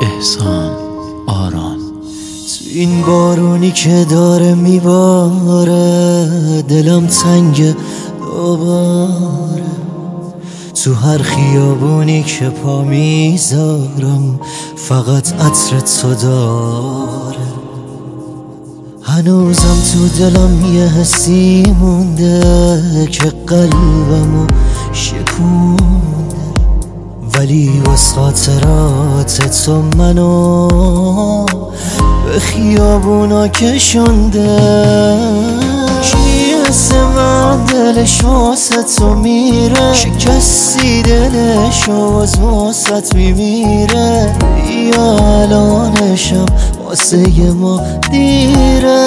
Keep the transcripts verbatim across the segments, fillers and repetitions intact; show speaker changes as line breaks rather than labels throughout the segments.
احسان آرام.
تو این بارونی که داره میباره دلم تنگ دوباره، تو هر خیابونی که پا میذارم فقط عطر تو داره. هنوزم تو دلم یه حسی مونده که قلبمو شکونده، ولی واسه خاطرات تو منو به خیابونا کشونده. کی مثل من دلش واسه تو میره، شکستی دلش باز واسه میمیره. یا الانشم واسه ما دیره.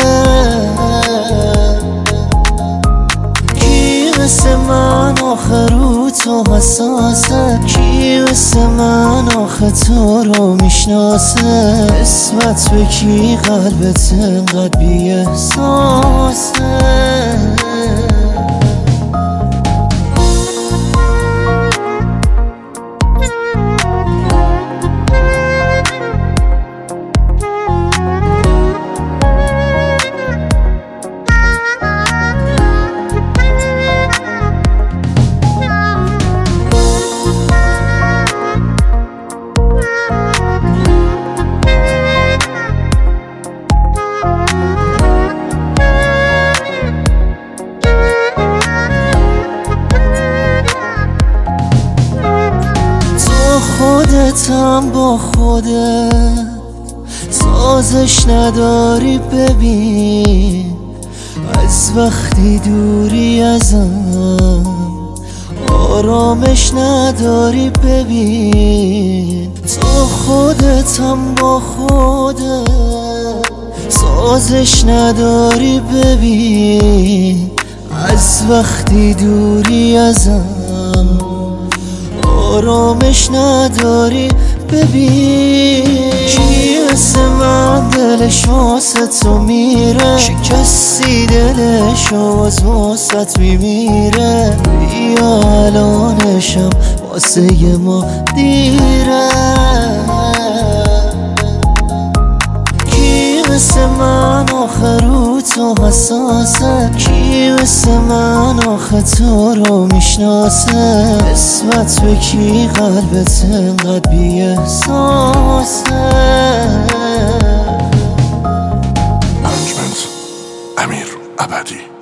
کی مثل من آخه رو تو حساسه، کی مثل من آخه تو رو میشناسه. اسمت به کی قلبت انقدر بی احساسه. خودتم با خودت سازش نداری، ببین از وقتی دوری ازم آرامش نداری. ببین تو خودتم با خودت سازش نداری، ببین از وقتی دوری ازم آرامش نداری. ببین کی مثل من دلش واسه تو میره، شکستی دلش باز واسه میمیره. یا الانشم واسه ما دیره. کی مثل من آخه رو تو حساسه، کی مثل من آخه تو رو میشناسه. اسمت به کی قلبت انقدر بی احساسه.
ارنجمنت امیر ابدی.